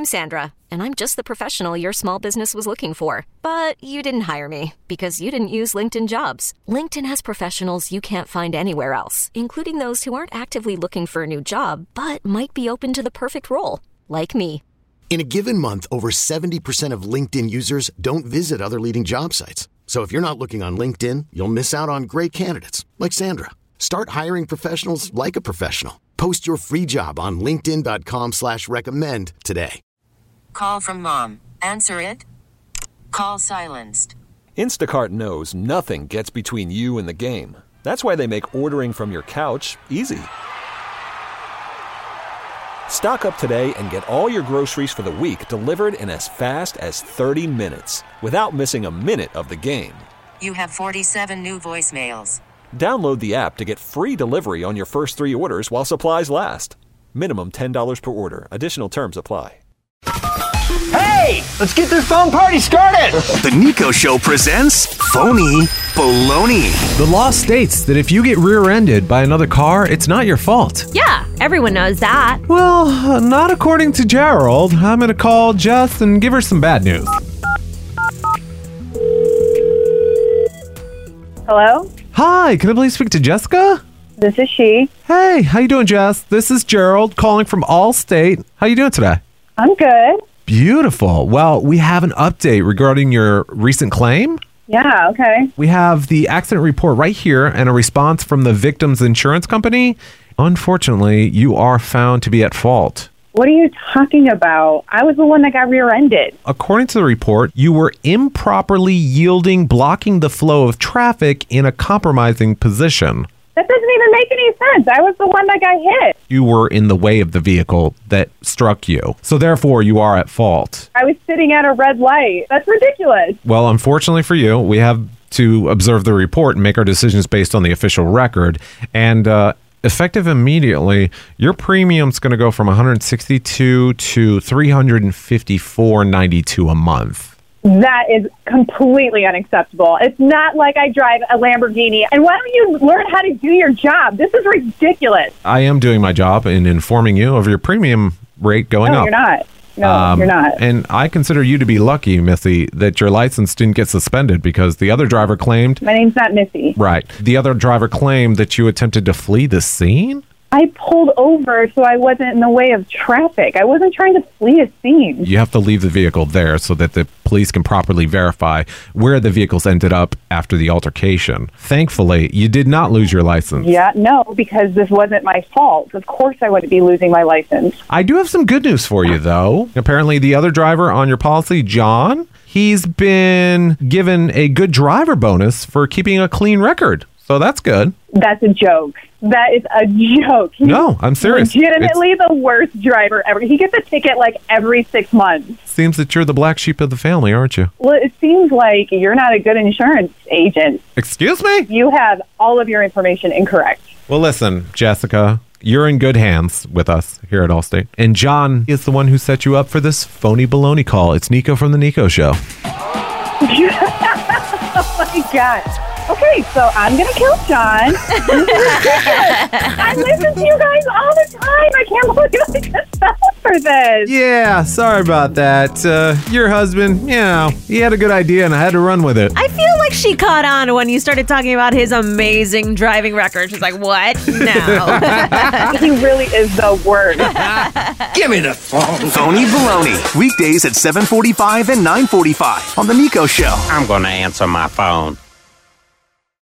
I'm Sandra, and I'm just the professional your small business was looking for. But you didn't hire me because you didn't use LinkedIn Jobs. LinkedIn has professionals you can't find anywhere else, including those who aren't actively looking for a new job, but might be open to the perfect role, like me. In a given month, over 70% of LinkedIn users don't visit other leading job sites. So if you're not looking on LinkedIn, you'll miss out on great candidates like Sandra. Start hiring professionals like a professional. Post your free job on linkedin.com/recommend today. Call from mom. Answer it. Call silenced. Instacart knows nothing gets between you and the game. That's why they make ordering from your couch easy. Stock up today and get all your groceries for the week delivered in as fast as 30 minutes without missing a minute of the game. You have 47 new voicemails. Download the app to get free delivery on your first 3 orders while supplies last. Minimum $10 per order. Additional terms apply. Hey, let's get this phone party started. The Nico Show presents Phony Baloney. The law states that if you get rear-ended by another car, it's not your fault. Yeah, everyone knows that. Well, not according to Gerald. I'm going to call Jess and give her some bad news. Hello? Hi, can I please speak to Jessica? This is she. Hey, how you doing, Jess? This is Gerald calling from Allstate. How you doing today? I'm good. Beautiful. Well, we have an update regarding your recent claim. Yeah, okay. We have the accident report right here and a response from the victim's insurance company. Unfortunately, you are found to be at fault. What are you talking about? I was the one that got rear-ended. According to the report, you were improperly yielding, blocking the flow of traffic in a compromising position. That doesn't even make any sense. I was the one that got hit. You were in the way of the vehicle that struck you. So therefore, you are at fault. I was sitting at a red light. That's ridiculous. Well, unfortunately for you, we have to observe the report and make our decisions based on the official record. And effective immediately, your premium's going to go from $162 to $354.92 a month. That is completely unacceptable. It's not like I drive a Lamborghini. And why don't you learn how to do your job? This is ridiculous. I am doing my job in informing you of your premium rate going up. No, you're not. No, you're not. And I consider you to be lucky, Missy, that your license didn't get suspended because the other driver claimed... My name's not Missy. Right. The other driver claimed that you attempted to flee the scene? I pulled over so I wasn't in the way of traffic. I wasn't trying to flee a scene. You have to leave the vehicle there so that the police can properly verify where the vehicles ended up after the altercation. Thankfully, you did not lose your license. Yeah, no, because this wasn't my fault. Of course I wouldn't be losing my license. I do have some good news for you, though. Apparently, the other driver on your policy, John, he's been given a good driver bonus for keeping a clean record. So that's good. That's a joke. That is a joke. No, I'm serious. Legitimately the worst driver ever. He gets a ticket like every 6 months. Seems that you're the black sheep of the family, aren't you? Well, it seems like you're not a good insurance agent. Excuse me? You have all of your information incorrect. Well, listen, Jessica, you're in good hands with us here at Allstate. And John is the one who set you up for this phony baloney call. It's Nico from The Nico Show. Oh, my God. Okay, so I'm going to kill John. I listen to you guys all the time. I can't believe I just fell for this. Yeah, sorry about that. Your husband, he had a good idea and I had to run with it. I feel like she caught on when you started talking about his amazing driving record. She's like, what? No. He really is the worst. Give me the phone. Phony Baloney. Weekdays at 7:45 and 9:45 on The Nico Show. I'm going to answer my phone.